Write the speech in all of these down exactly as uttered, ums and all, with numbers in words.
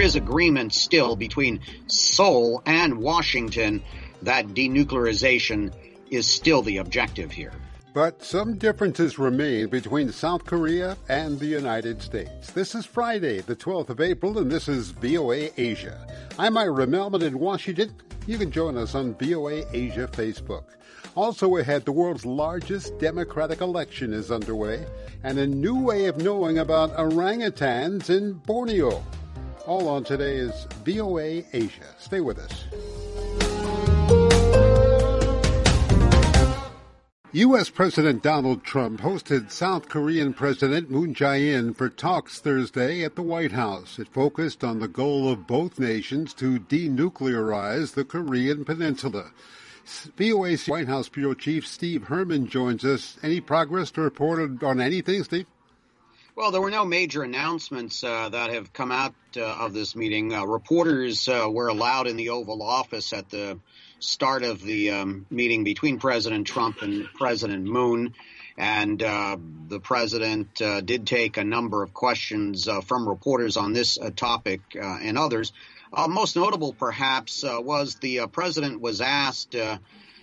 is agreement still between Seoul and Washington that denuclearization is still the objective here. But some differences remain between South Korea and the United States. This is Friday, the twelfth of April, and this is V O A Asia. I'm Ira Melman in Washington. You can join us on V O A Asia Facebook. Also ahead, the world's largest democratic election is underway, and a new way of knowing about orangutans in Borneo. All on today's V O A Asia. Stay with us. U S. President Donald Trump hosted South Korean President Moon Jae-in for talks Thursday at the White House. It focused on the goal of both nations to denuclearize the Korean Peninsula. V O A's White House Bureau Chief Steve Herman joins us. Any progress to report on anything, Steve? Well, there were no major announcements uh, that have come out uh, of this meeting. Uh, reporters uh, were allowed in the Oval Office at the start of the um, meeting between President Trump and President Moon. And uh, the president uh, did take a number of questions uh, from reporters on this uh, topic uh, and others. Uh, most notable, perhaps, uh, was the uh, president was asked uh,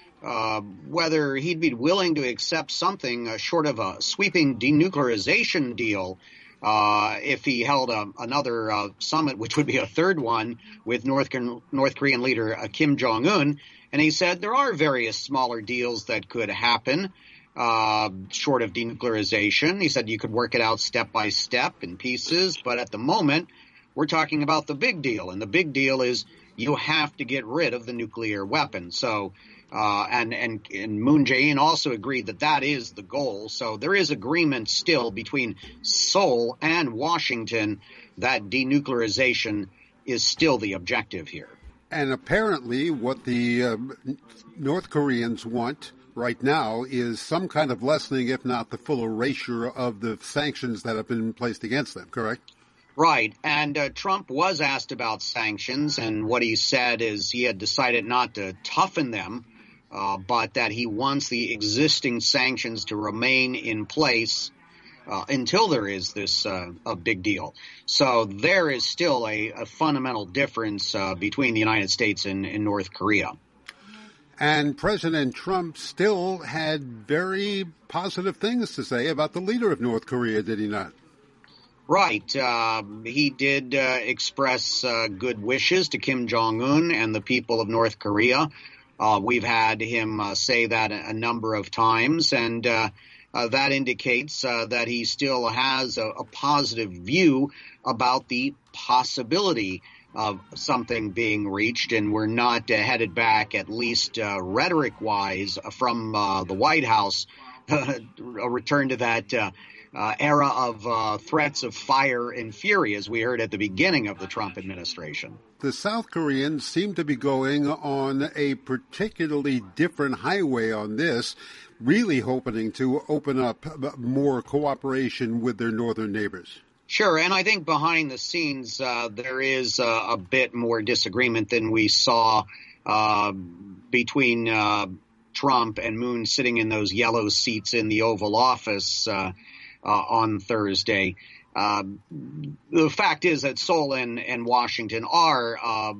uh, whether he'd be willing to accept something uh, short of a sweeping denuclearization deal uh, if he held a, another uh, summit, which would be a third one, with North, North Korean leader uh, Kim Jong-un. And he said there are various smaller deals that could happen uh, short of denuclearization. He said you could work it out step by step in pieces. But at the moment, we're talking about the big deal. And the big deal is you have to get rid of the nuclear weapon. So uh, and, and, and Moon Jae-in also agreed that that is the goal. So there is agreement still between Seoul and Washington that denuclearization is still the objective here. And apparently what the uh, North Koreans want right now is some kind of lessening, if not the full erasure of the sanctions that have been placed against them, correct? Right. And uh, Trump was asked about sanctions, and what he said is he had decided not to toughen them, uh, but that he wants the existing sanctions to remain in place Uh, until there is this uh, a big deal. So there is still a, a fundamental difference uh, between the United States and, and North Korea. And President Trump still had very positive things to say about the leader of North Korea, did he not? Right. Uh, he did uh, express uh, good wishes to Kim Jong-un and the people of North Korea. Uh, we've had him uh, say that a, a number of times, and uh, Uh, that indicates uh, that he still has a, a positive view about the possibility of something being reached, and we're not uh, headed back, at least uh, rhetoric-wise, from uh, the White House, a return to that uh, uh, era of uh, threats of fire and fury, as we heard at the beginning of the Trump administration. The South Koreans seem to be going on a particularly different highway on this, really hoping to open up more cooperation with their northern neighbors. Sure, and I think behind the scenes uh, there is uh, a bit more disagreement than we saw uh, between uh, Trump and Moon sitting in those yellow seats in the Oval Office uh, uh, on Thursday. Uh, the fact is that Seoul and, and Washington are uh,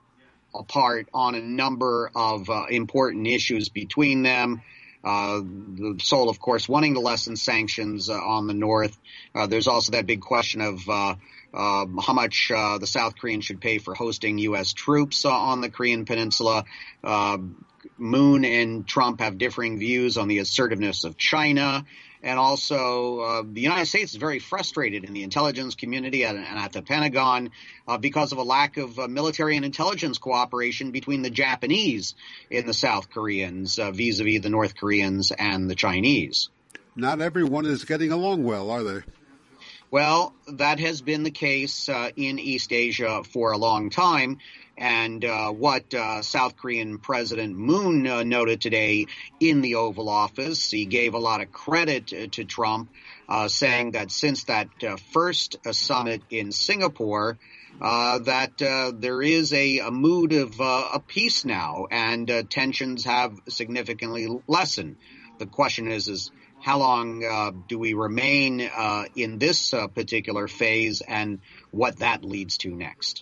apart on a number of uh, important issues between them. Uh, the Seoul, of course, wanting to lessen sanctions uh, on the north. Uh, there's also that big question of uh, uh, how much uh, the South Koreans should pay for hosting U S troops uh, on the Korean Peninsula. Uh, Moon and Trump have differing views on the assertiveness of China. And also, uh, the United States is very frustrated in the intelligence community and, and at the Pentagon uh, because of a lack of uh, military and intelligence cooperation between the Japanese and the South Koreans uh, vis-a-vis the North Koreans and the Chinese. Not everyone is getting along well, are they? Well, that has been the case uh, in East Asia for a long time. And uh, what uh, South Korean President Moon uh, noted today in the Oval Office, he gave a lot of credit uh, to Trump, uh, saying that since that uh, first uh, summit in Singapore, uh, that uh, there is a, a mood of uh, a peace now, and uh, tensions have significantly lessened. The question is, is how long uh, do we remain uh, in this uh, particular phase, and what that leads to next?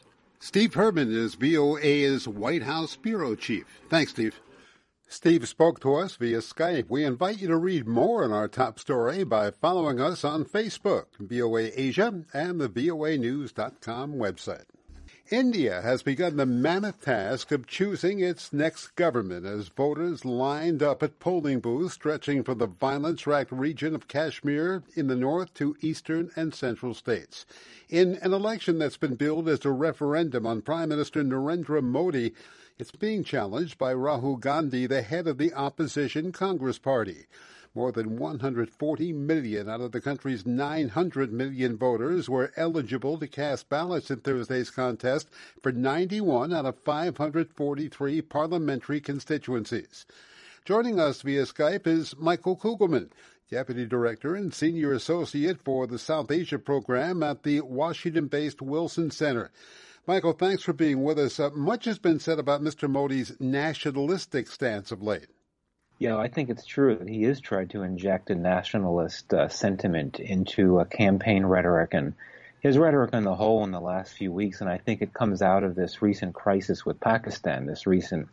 Steve Herman is V O A's White House bureau chief. Thanks, Steve. Steve spoke to us via Skype. We invite you to read more on our top story by following us on Facebook, V O A Asia, and the V O A news dot com website. India has begun the mammoth task of choosing its next government as voters lined up at polling booths stretching from the violence-racked region of Kashmir in the north to eastern and central states. In an election that's been billed as a referendum on Prime Minister Narendra Modi, it's being challenged by Rahul Gandhi, the head of the opposition Congress Party. More than one hundred forty million out of the country's nine hundred million voters were eligible to cast ballots in Thursday's contest for ninety-one out of five hundred forty-three parliamentary constituencies. Joining us via Skype is Michael Kugelman, Deputy Director and Senior Associate for the South Asia Program at the Washington-based Wilson Center. Michael, thanks for being with us. Uh, much has been said about Mister Modi's nationalistic stance of late. Yeah, I think it's true that he has tried to inject a nationalist uh, sentiment into a campaign rhetoric, and his rhetoric on the whole in the last few weeks, and I think it comes out of this recent crisis with Pakistan, this recent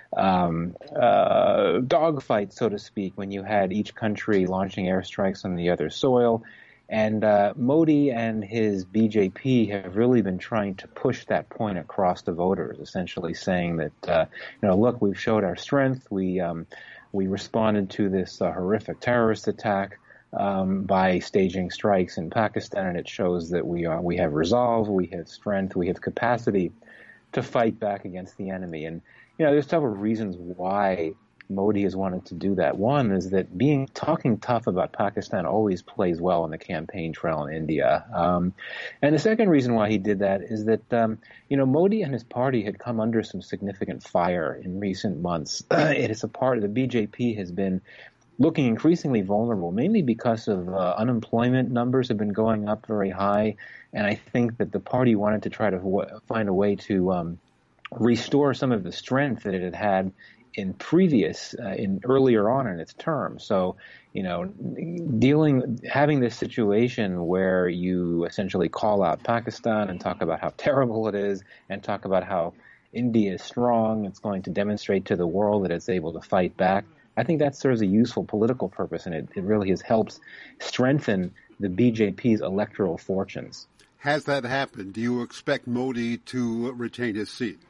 um, uh, dogfight, so to speak, when you had each country launching airstrikes on the other soil. And uh, Modi and his B J P have really been trying to push that point across to voters, essentially saying that, uh, you know, look, we've showed our strength. We um, we responded to this uh, horrific terrorist attack um, by staging strikes in Pakistan, and it shows that we are we have resolve, we have strength, we have capacity to fight back against the enemy. And you know, there's several reasons why Modi has wanted to do that. One is that being talking tough about Pakistan always plays well on the campaign trail in India. Um, and the second reason why he did that is that, um, you know, Modi and his party had come under some significant fire in recent months. It is a part of the B J P has been looking increasingly vulnerable, mainly because of uh, unemployment numbers have been going up very high. And I think that the party wanted to try to w- find a way to um, restore some of the strength that it had had in previous, uh, in earlier on in its term. So, you know, dealing, having this situation where you essentially call out Pakistan and talk about how terrible it is and talk about how India is strong, it's going to demonstrate to the world that it's able to fight back. I think that serves a useful political purpose, and it, it really has helped strengthen the B J P's electoral fortunes. Has that happened? Do you expect Modi to retain his seat?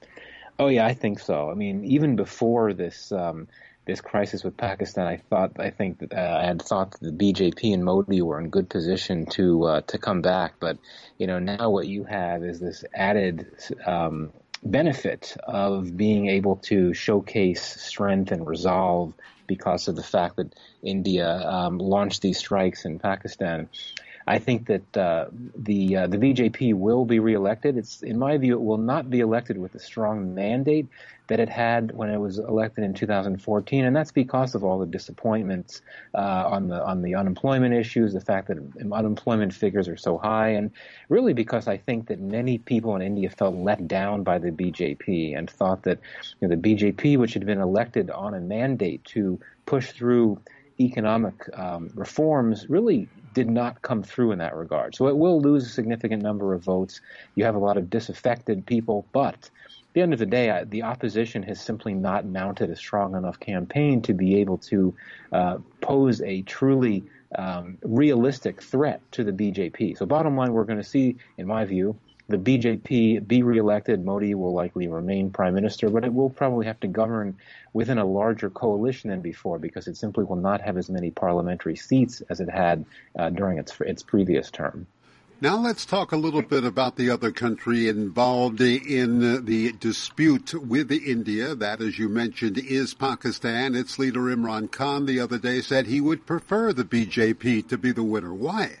Oh yeah, I think so. I mean, even before this um, this crisis with Pakistan, I thought, I think that uh, I had thought that the B J P and Modi were in good position to uh, to come back. But you know, now what you have is this added um, benefit of being able to showcase strength and resolve because of the fact that India um, launched these strikes in Pakistan. I think that uh, the uh, the B J P will be reelected. It's, in my view, it will not be elected with the strong mandate that it had when it was elected in two thousand fourteen, and that's because of all the disappointments uh, on the on the unemployment issues, the fact that unemployment figures are so high, and really because I think that many people in India felt let down by the B J P and thought that, you know, the B J P, which had been elected on a mandate to push through economic um, reforms, really did not come through in that regard. So it will lose a significant number of votes. You have a lot of disaffected people, but at the end of the day, the opposition has simply not mounted a strong enough campaign to be able to uh, pose a truly um, realistic threat to the B J P. So bottom line, we're going to see, in my view, the B J P be reelected. Modi will likely remain prime minister, but it will probably have to govern within a larger coalition than before because it simply will not have as many parliamentary seats as it had uh, during its its previous term. Now let's talk a little bit about the other country involved in the dispute with India. That, as you mentioned, is Pakistan. Its leader, Imran Khan, the other day said he would prefer the B J P to be the winner. Why?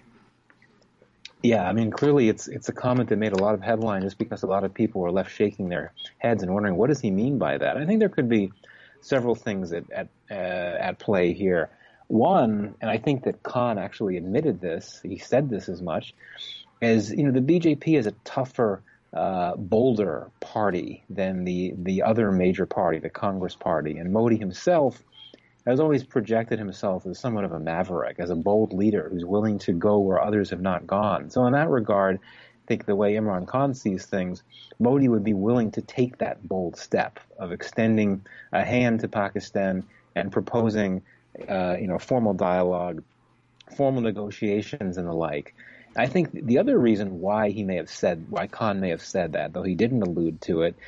Yeah, I mean, clearly it's it's a comment that made a lot of headlines just because a lot of people were left shaking their heads and wondering, what does he mean by that? I think there could be several things at at, uh, at play here. One, and I think that Khan actually admitted this, he said this as much, is, you know, the B J P is a tougher, uh, bolder party than the, the other major party, the Congress Party. And Modi himself has always projected himself as somewhat of a maverick, as a bold leader who's willing to go where others have not gone. So in that regard, think the way Imran Khan sees things, Modi would be willing to take that bold step of extending a hand to Pakistan and proposing, uh, you know, formal dialogue, formal negotiations and the like. I think the other reason why he may have said, why Khan may have said that, though he didn't allude to it,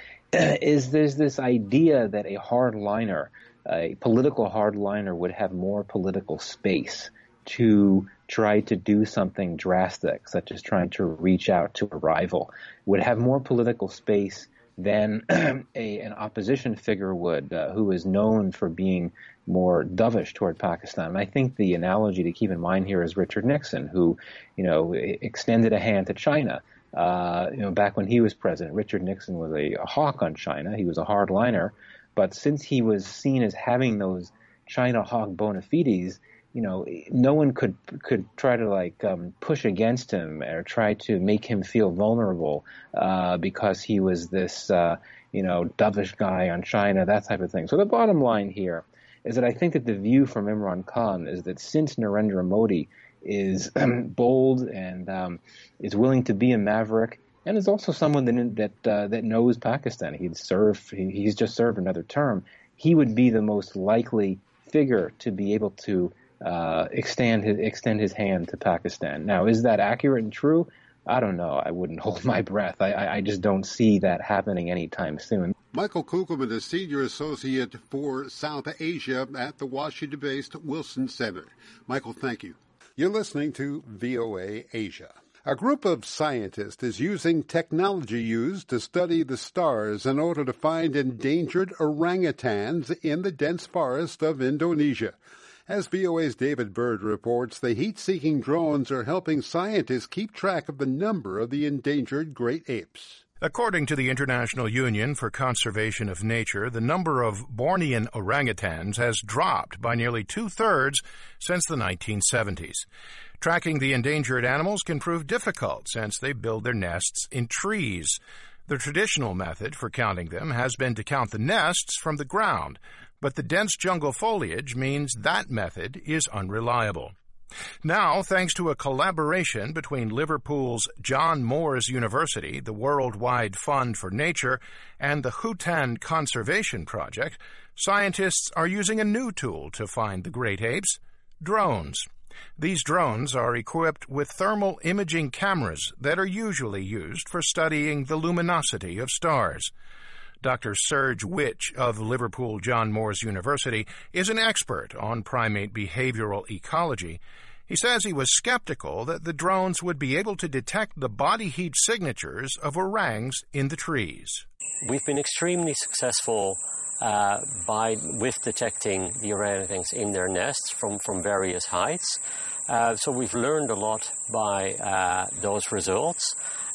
is there's this idea that a hardliner, a political hardliner, would have more political space to try to do something drastic, such as trying to reach out to a rival, would have more political space than a, an opposition figure would, uh, who is known for being more dovish toward Pakistan. And I think the analogy to keep in mind here is Richard Nixon, who, you know, extended a hand to China. Uh, you know, back when he was president, Richard Nixon was a, a hawk on China. He was a hardliner. But since he was seen as having those China hawk bona fides, you know, no one could could try to like um, push against him or try to make him feel vulnerable uh, because he was this, uh, you know, dovish guy on China, that type of thing. So the bottom line here is that I think that the view from Imran Khan is that since Narendra Modi is bold and um, is willing to be a maverick, and is also someone that that, uh, that knows Pakistan, he'd served, he, he's just served another term, he would be the most likely figure to be able to Uh, extend his extend his hand to Pakistan. Now, is that accurate and true? I don't know. I wouldn't hold my breath. I, I, I just don't see that happening anytime soon. Michael Kugelman is Senior Associate for South Asia at the Washington-based Wilson Center. Michael, thank you. You're listening to V O A Asia. A group of scientists is using technology used to study the stars in order to find endangered orangutans in the dense forest of Indonesia. As V O A's David Byrd reports, the heat-seeking drones are helping scientists keep track of the number of the endangered great apes. According to the International Union for Conservation of Nature, the number of Bornean orangutans has dropped by nearly two-thirds since the nineteen seventies. Tracking the endangered animals can prove difficult since they build their nests in trees. The traditional method for counting them has been to count the nests from the ground, but the dense jungle foliage means that method is unreliable. Now, thanks to a collaboration between Liverpool's John Moores University, the Worldwide Fund for Nature, and the Hutan Conservation Project, scientists are using a new tool to find the great apes: drones. These drones are equipped with thermal imaging cameras that are usually used for studying the luminosity of stars. Doctor Serge Witch of Liverpool John Moores University is an expert on primate behavioral ecology. He says he was skeptical that the drones would be able to detect the body heat signatures of orangs in the trees. We've been extremely successful uh, by with detecting the orangutans in their nests from, from various heights. Uh, so we've learned a lot by uh, those results.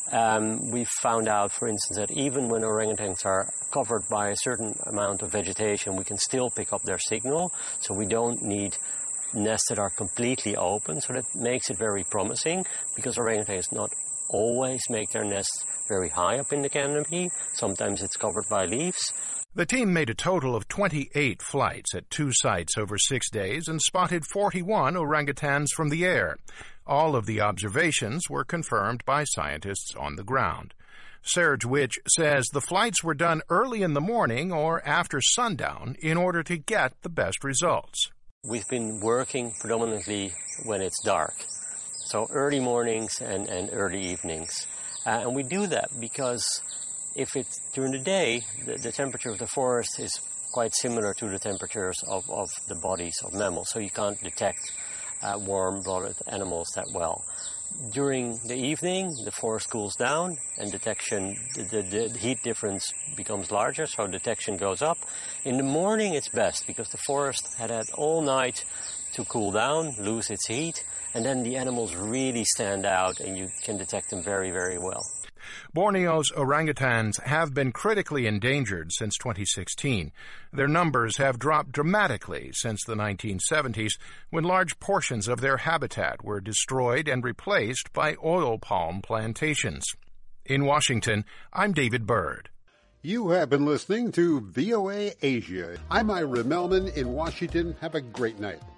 Um, we've found out, for instance, that even when orangutans are covered by a certain amount of vegetation, we can still pick up their signal. So we don't need nests that are completely open. So that makes it very promising, because orangutans not always make their nests very high up in the canopy. Sometimes it's covered by leaves. The team made a total of twenty-eight flights at two sites over six days and spotted forty-one orangutans from the air. All of the observations were confirmed by scientists on the ground. Serge Witch says the flights were done early in the morning or after sundown in order to get the best results. We've been working predominantly when it's dark, so early mornings and, and early evenings. Uh, and we do that because if it's during the day, the, the temperature of the forest is quite similar to the temperatures of, of the bodies of mammals, so you can't detect uh, warm-blooded animals that well. During the evening, the forest cools down, and detection, the, the, the heat difference becomes larger, so detection goes up. In the morning, it's best, because the forest had had all night to cool down, lose its heat, and then the animals really stand out, and you can detect them very, very well. Borneo's orangutans have been critically endangered since twenty sixteen. Their numbers have dropped dramatically since the nineteen seventies, when large portions of their habitat were destroyed and replaced by oil palm plantations. In Washington, I'm David Byrd. You have been listening to V O A Asia. I'm Ira Melman in Washington. Have a great night.